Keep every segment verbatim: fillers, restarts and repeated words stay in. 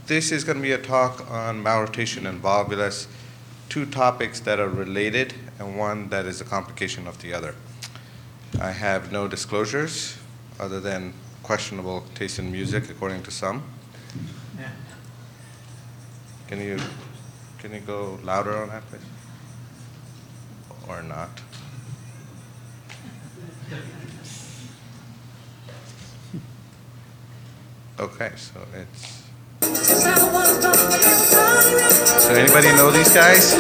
this is going to be a talk on malrotation and volvulus, two topics that are related and one that is a complication of the other. I have no disclosures other than questionable taste in music, according to some. Can you can you go louder on that, please? Or not? Okay, so it's. So anybody know these guys?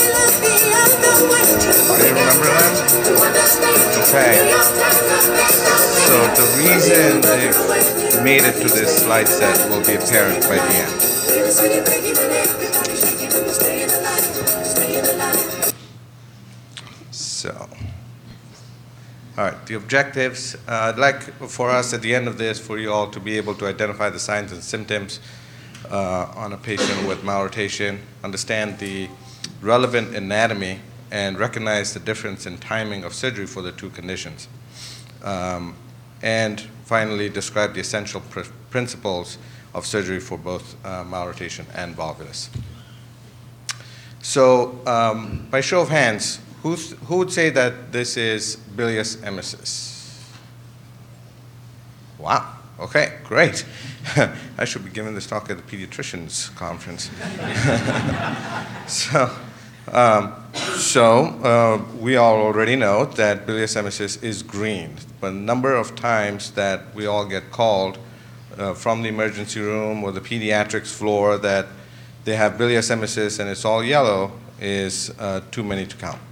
Do you remember them? Okay. So the reason they made it to this slide set will be apparent by the end. So, all right, the objectives. Uh, I'd like for us at the end of this for you all to be able to identify the signs and symptoms uh, on a patient with malrotation, understand the relevant anatomy, and recognize the difference in timing of surgery for the two conditions. Um, and finally, describe the essential pr- principles of surgery for both uh, malrotation and volvulus. So, um, by show of hands, who's, who would say that this is bilious emesis? Wow. Okay, great. I should be giving this talk at the pediatricians conference. so, um, so uh, we all already know that bilious emesis is green. But a number of times that we all get called uh, from the emergency room or the pediatrics floor that they have bilious emesis and it's all yellow is uh, too many to count.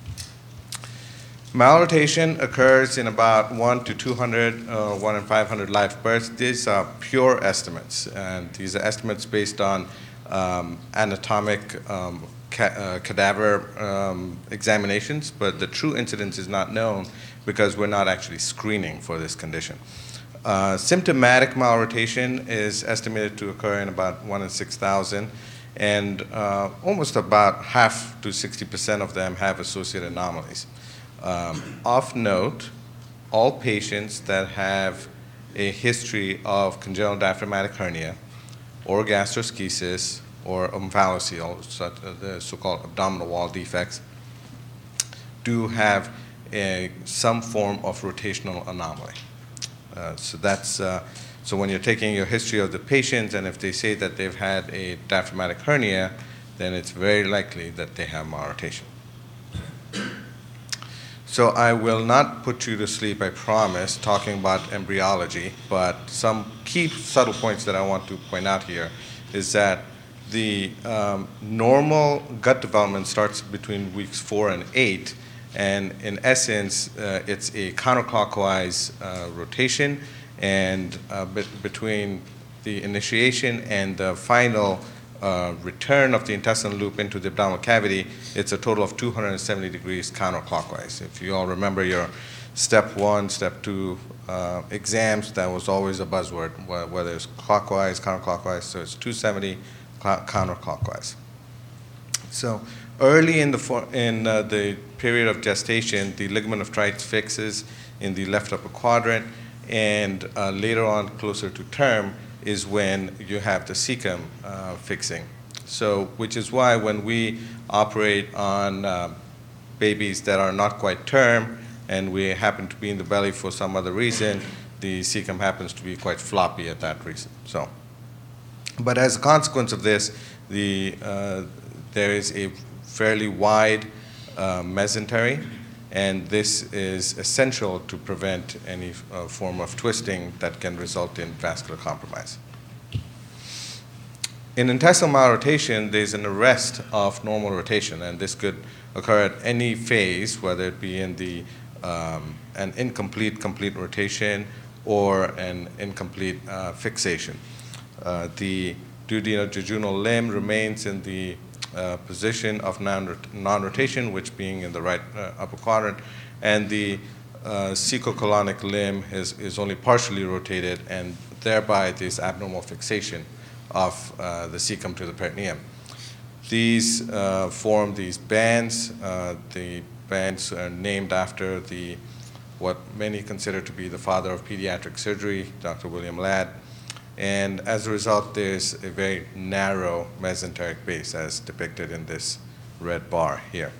Malrotation occurs in about one to two hundred, uh, one in five hundred live births. These are pure estimates, and these are estimates based on um, anatomic um, ca- uh, cadaver um, examinations, but the true incidence is not known because we're not actually screening for this condition. Uh, symptomatic malrotation is estimated to occur in about one in six thousand, and uh, almost about half to sixty percent of them have associated anomalies. Um, of note, all patients that have a history of congenital diaphragmatic hernia or gastroschisis or omphalocele, such, uh, the so-called abdominal wall defects, do have a, some form of rotational anomaly. Uh, so that's uh, so when you're taking your history of the patients, and if they say that they've had a diaphragmatic hernia, then it's very likely that they have malrotation. So I will not put you to sleep, I promise, talking about embryology, but some key subtle points that I want to point out here is that the um, normal gut development starts between weeks four and eight, and in essence, uh, it's a counterclockwise uh, rotation, and uh, be- between the initiation and the final Uh, return of the intestinal loop into the abdominal cavity, it's a total of two hundred seventy degrees counterclockwise. If you all remember your step one, step two uh, exams, that was always a buzzword, whether it's clockwise, counterclockwise, so it's two hundred seventy cl- counterclockwise. So early in the for- in uh, the period of gestation, the ligament of Treitz fixes in the left upper quadrant, and uh, later on, closer to term, is when you have the cecum uh, fixing. So, which is why when we operate on uh, babies that are not quite term, and we happen to be in the belly for some other reason, the cecum happens to be quite floppy at that reason. So, but as a consequence of this, the uh, there is a fairly wide uh, mesentery, and this is essential to prevent any uh, form of twisting that can result in vascular compromise. In intestinal malrotation, there's an arrest of normal rotation, and this could occur at any phase, whether it be in the um, an incomplete complete rotation or an incomplete uh, fixation. Uh, the duodenojejunal limb remains in the Uh, position of non- non-rotation, which being in the right uh, upper quadrant, and the uh, cecocolonic limb is, is only partially rotated, and thereby this abnormal fixation of uh, the cecum to the peritoneum. These uh, form these bands. Uh, the bands are named after the what many consider to be the father of pediatric surgery, Doctor William Ladd. And as a result, there's a very narrow mesenteric base as depicted in this red bar here.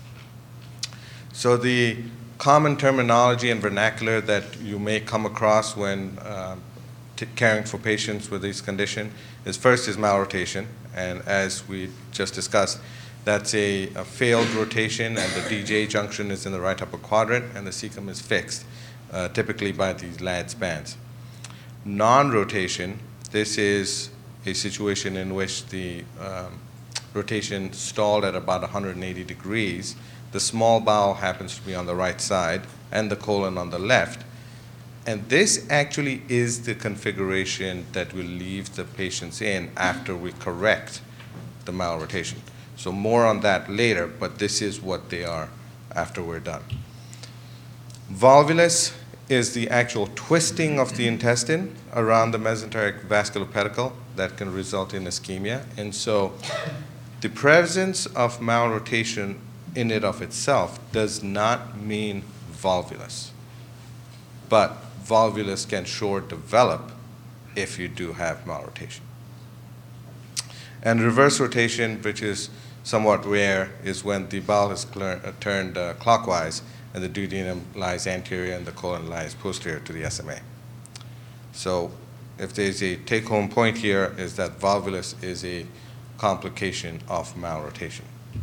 So the common terminology and vernacular that you may come across when uh, t- caring for patients with this condition is first is malrotation, and as we just discussed, that's a, a failed rotation, and the D J junction is in the right upper quadrant, and the cecum is fixed, uh, typically by these Ladd's bands. Non-rotation, this is a situation in which the um, rotation stalled at about one hundred eighty degrees. The small bowel happens to be on the right side and the colon on the left. And this actually is the configuration that we leave the patients in after we correct the malrotation. So more on that later, but this is what they are after we're done. Volvulus is the actual twisting of the intestine around the mesenteric vascular pedicle that can result in ischemia. And so the presence of malrotation in it of itself does not mean volvulus, but volvulus can sure develop if you do have malrotation. And reverse rotation, which is somewhat rare, is when the bowel is cl- uh, turned uh, clockwise and the duodenum lies anterior and the colon lies posterior to the S M A. So if there's a take-home point here is that volvulus is a complication of malrotation.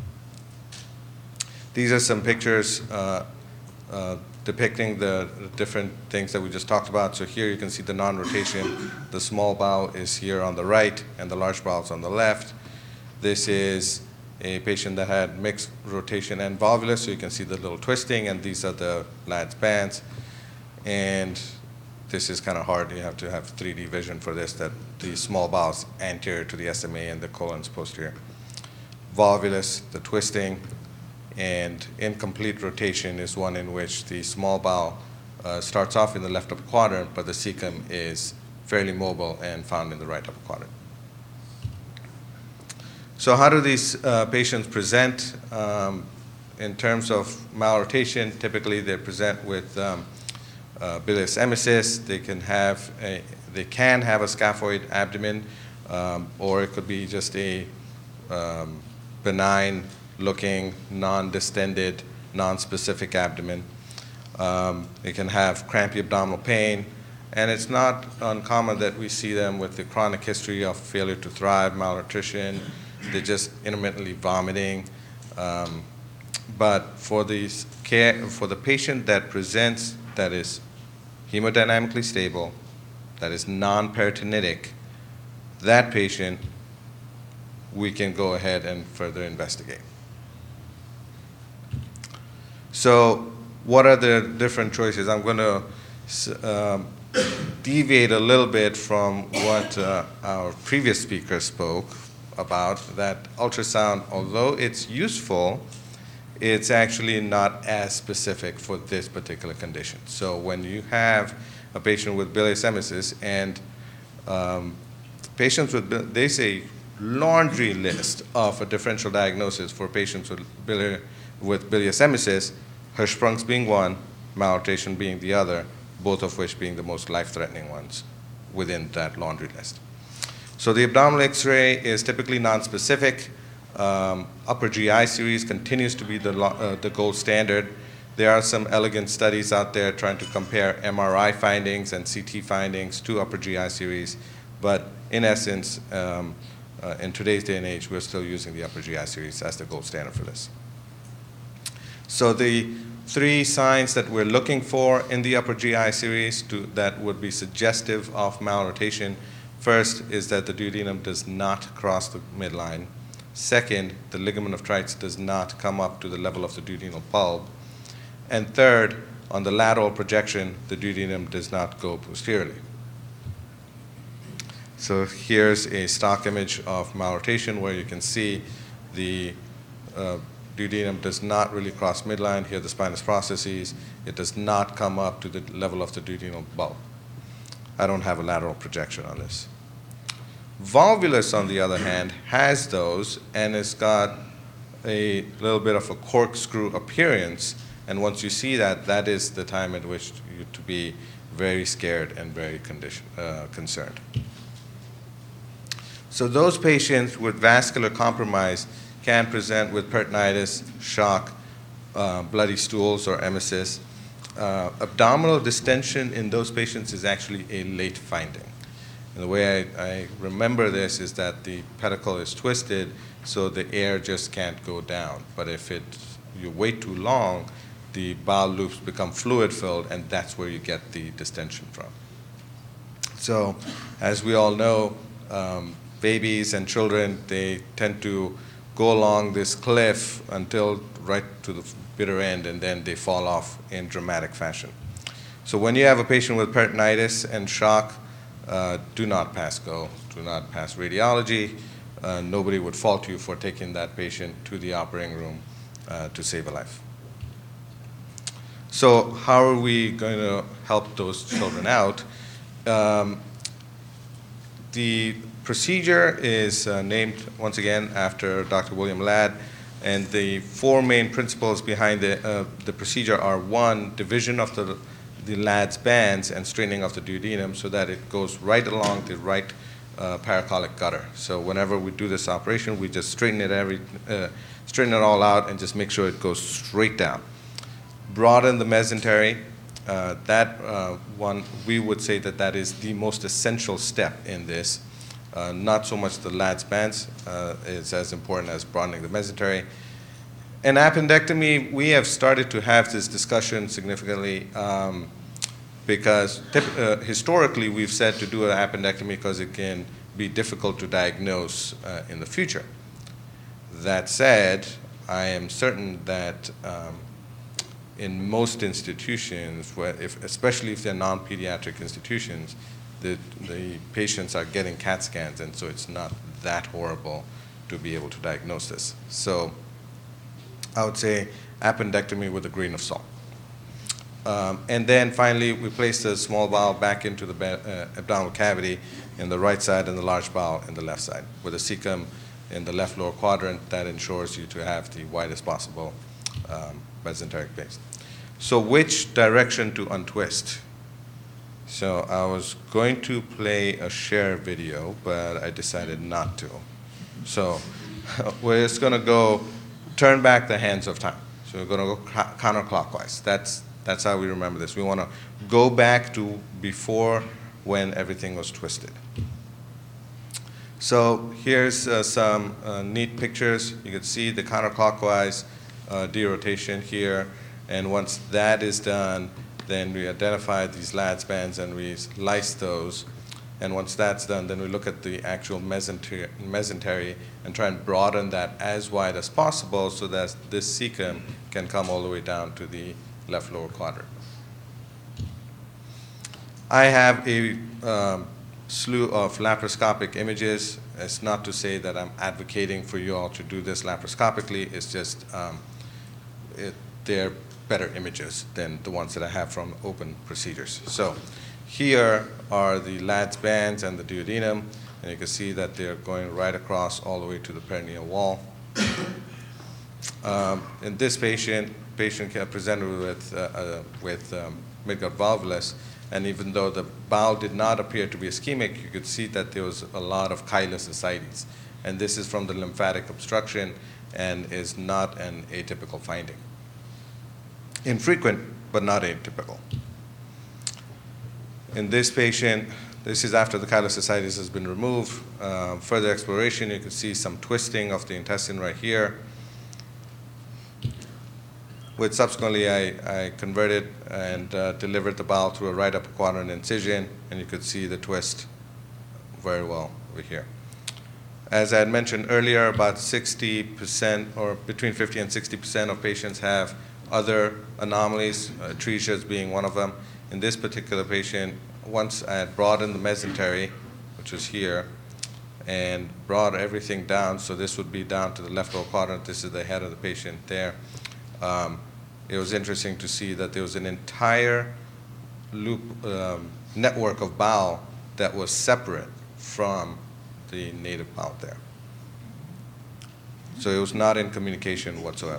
These are some pictures uh, uh, depicting the different things that we just talked about. So here you can see the non-rotation. The small bowel is here on the right, and the large bowel is on the left. This is a patient that had mixed rotation and volvulus, so you can see the little twisting, and these are the Ladd's bands. And this is kind of hard. You have to have three D vision for this, that the small bowel is anterior to the S M A and the colon's posterior. Volvulus, the twisting, and incomplete rotation is one in which the small bowel uh, starts off in the left upper quadrant, but the cecum is fairly mobile and found in the right upper quadrant. So how do these uh, patients present? Um, in terms of malrotation, typically they present with um, uh, bilious emesis. They can have a, they can have a scaphoid abdomen, um, or it could be just a um, benign looking, non-distended, non-specific abdomen. Um, they can have crampy abdominal pain, and it's not uncommon that we see them with the chronic history of failure to thrive, malnutrition. They're just intermittently vomiting. Um, but for the care, for the patient that presents that is hemodynamically stable, that is non-peritonitic, that patient we can go ahead and further investigate. So what are the different choices? I'm going to um, deviate a little bit from what uh, our previous speaker spoke about, that ultrasound, although it's useful, it's actually not as specific for this particular condition. So when you have a patient with bilious emesis, and um, patients with, they say laundry list of a differential diagnosis for patients with, biliary, with bilious emesis, Hirschsprung's being one, malrotation being the other, both of which being the most life-threatening ones within that laundry list. So the abdominal X-ray is typically nonspecific. Um, upper G I series continues to be the, uh, the gold standard. There are some elegant studies out there trying to compare M R I findings and C T findings to upper G I series, but in essence, um, uh, in today's day and age, we're still using the upper G I series as the gold standard for this. So the three signs that we're looking for in the upper G I series to, that would be suggestive of malrotation. First is that the duodenum does not cross the midline. Second, the ligament of Treitz does not come up to the level of the duodenal bulb. And third, on the lateral projection, the duodenum does not go posteriorly. So here's a stock image of malrotation where you can see the uh, duodenum does not really cross midline. Here are the spinous processes. It does not come up to the level of the duodenal bulb. I don't have a lateral projection on this. Volvulus, on the other hand, has those, and it's got a little bit of a corkscrew appearance. And once you see that, that is the time at which you to be very scared and very condition, uh, concerned. So those patients with vascular compromise can present with peritonitis, shock, uh, bloody stools or emesis. Uh, abdominal distension in those patients is actually a late finding. And the way I, I remember this is that the pedicle is twisted, so the air just can't go down. But if it, you wait too long, the bowel loops become fluid-filled, and that's where you get the distension from. So, as we all know, um, babies and children, they tend to go along this cliff until right to the bitter end, and then they fall off in dramatic fashion. So when you have a patient with peritonitis and shock, uh, do not pass go, do not pass radiology. Uh, nobody would fault you for taking that patient to the operating room uh, to save a life. So how are we going to help those children out? Um, the procedure is uh, named, once again, after Doctor William Ladd, and the four main principles behind the, uh, the procedure are, one, division of the, the Ladd's bands and straightening of the duodenum so that it goes right along the right uh, paracolic gutter. So whenever we do this operation, we just straighten it, every, uh, straighten it all out and just make sure it goes straight down. Broaden the mesentery. Uh, that uh, one, we would say that that is the most essential step in this. Uh, not so much the Ladd's bands uh, is as important as broadening the mesentery. And appendectomy, we have started to have this discussion significantly um, because uh, historically we've said to do an appendectomy because it can be difficult to diagnose uh, in the future. That said, I am certain that um, in most institutions, where if, especially if they're non-pediatric institutions, the, the patients are getting CAT scans, and so it's not that horrible to be able to diagnose this. So I would say appendectomy with a grain of salt. Um, and then finally, we place the small bowel back into the uh, abdominal cavity in the right side and the large bowel in the left side, with a cecum in the left lower quadrant. That ensures you to have the widest possible um, mesenteric base. So which direction to untwist? So I was going to play a share video, but I decided not to. So we're just going to go turn back the hands of time. So we're going to go counterclockwise. That's, that's how we remember this. We want to go back to before when everything was twisted. So here's uh, some uh, neat pictures. You can see the counterclockwise uh, derotation here. And once that is done, then we identify these Ladd's bands and we slice those. And once that's done, then we look at the actual mesentery, mesentery and try and broaden that as wide as possible so that this cecum can come all the way down to the left lower quadrant. I have a um, slew of laparoscopic images. It's not to say that I'm advocating for you all to do this laparoscopically. It's just um, it, they're better images than the ones that I have from open procedures. So here are the Ladd's bands and the duodenum, and you can see that they're going right across all the way to the perineal wall. Um, in this patient, patient presented with, uh, uh, with um, midgut volvulus, and even though the bowel did not appear to be ischemic, you could see that there was a lot of chylous ascites. And this is from the lymphatic obstruction and is not an atypical finding. Infrequent, but not atypical. In this patient, this is after the chylous ascites has been removed. Uh, further exploration, you can see some twisting of the intestine right here. Which subsequently I, I converted and uh, delivered the bowel through a right upper quadrant incision, and you could see the twist very well over here. As I had mentioned earlier, about sixty percent or between fifty and sixty percent of patients have other anomalies, uh, atresias being one of them. In this particular patient, once I had broadened the mesentery, which was here, and brought everything down, so this would be down to the left lower quadrant, this is the head of the patient there. Um, it was interesting to see that there was an entire loop um, network of bowel that was separate from the native bowel there. So it was not in communication whatsoever.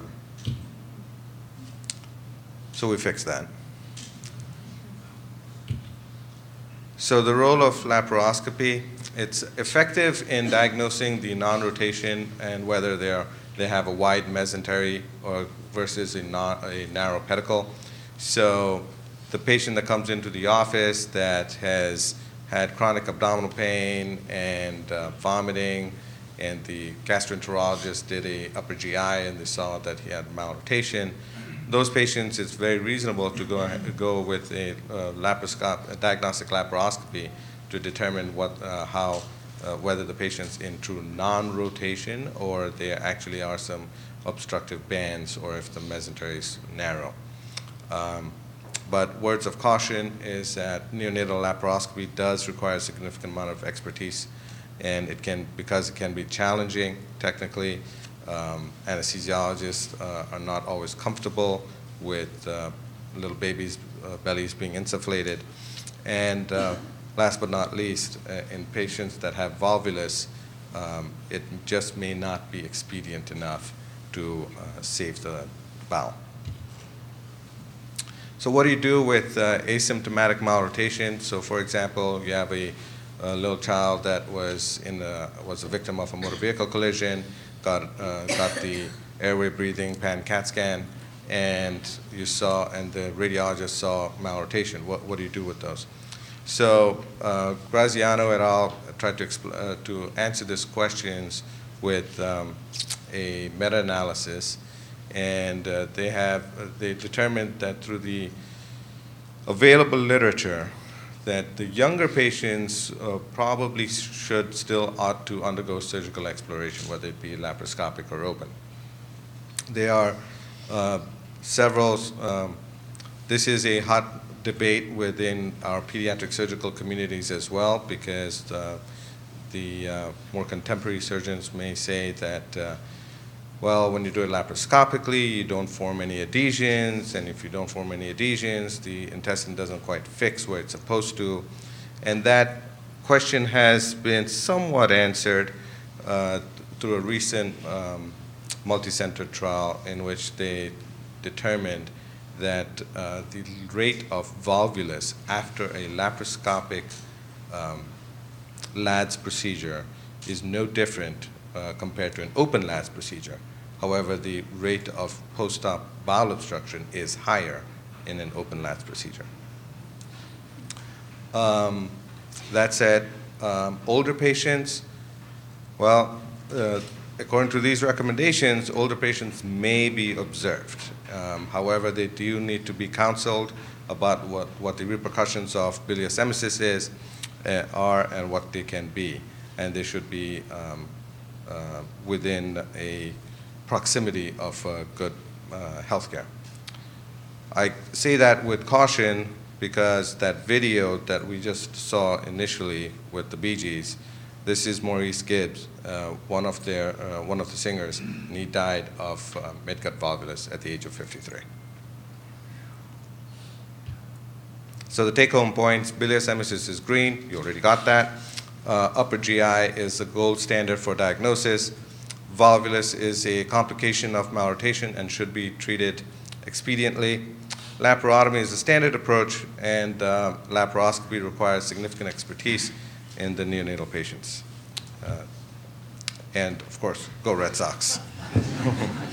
So we fixed that. So the role of laparoscopy, it's effective in diagnosing the non-rotation and whether they are they have a wide mesentery or versus a, non, a narrow pedicle. So the patient that comes into the office that has had chronic abdominal pain and uh, vomiting, and the gastroenterologist did a upper G I and they saw that he had malrotation, those patients, it's very reasonable to go ahead, go with a, uh, laparoscop, a diagnostic laparoscopy to determine what, uh, how, uh, whether the patient's in true non-rotation or there actually are some obstructive bands or if the mesentery is narrow. Um, but words of caution is that neonatal laparoscopy does require a significant amount of expertise, and it can, because it can be challenging technically, Um, anesthesiologists uh, are not always comfortable with uh, little babies' uh, bellies being insufflated. And uh, last but not least, uh, in patients that have volvulus, um, it just may not be expedient enough to uh, save the bowel. So what do you do with uh, asymptomatic malrotation? So for example, you have a, a little child that was, in a, was a victim of a motor vehicle collision, got, uh, got the airway breathing pan CAT scan, and you saw, and the radiologist saw malrotation. What, what do you do with those? So uh, Graziano et al. Tried to, expl- uh, to answer these questions with um, a meta-analysis, and uh, they have, uh, they determined that through the available literature, that the younger patients uh, probably should still ought to undergo surgical exploration, whether it be laparoscopic or open. There are uh, several, um, this is a hot debate within our pediatric surgical communities as well, because uh, the uh, more contemporary surgeons may say that, uh, well, when you do it laparoscopically, you don't form any adhesions, and if you don't form any adhesions, the intestine doesn't quite fix where it's supposed to. And that question has been somewhat answered uh, through a recent um, multi-center trial in which they determined that uh, the rate of volvulus after a laparoscopic um, L A D S procedure is no different uh, compared to an open L A D S procedure. However, the rate of post-op bowel obstruction is higher in an open L A D S procedure. Um, that said, um, older patients, well, uh, according to these recommendations, older patients may be observed. Um, however, they do need to be counseled about what, what the repercussions of bilious emesis is, uh, are and what they can be. And they should be um, uh, within a proximity of uh, good uh, healthcare. I say that with caution because that video that we just saw initially with the Bee Gees, this is Maurice Gibbs, uh, one of their uh, one of the singers, and he died of uh, midgut volvulus at the age of fifty-three. So the take-home points: bilious emesis is green. You already got that. Uh, upper G I is the gold standard for diagnosis. Volvulus is a complication of malrotation and should be treated expediently. Laparotomy is the standard approach, and uh, laparoscopy requires significant expertise in the neonatal patients. Uh, and of course, go Red Sox.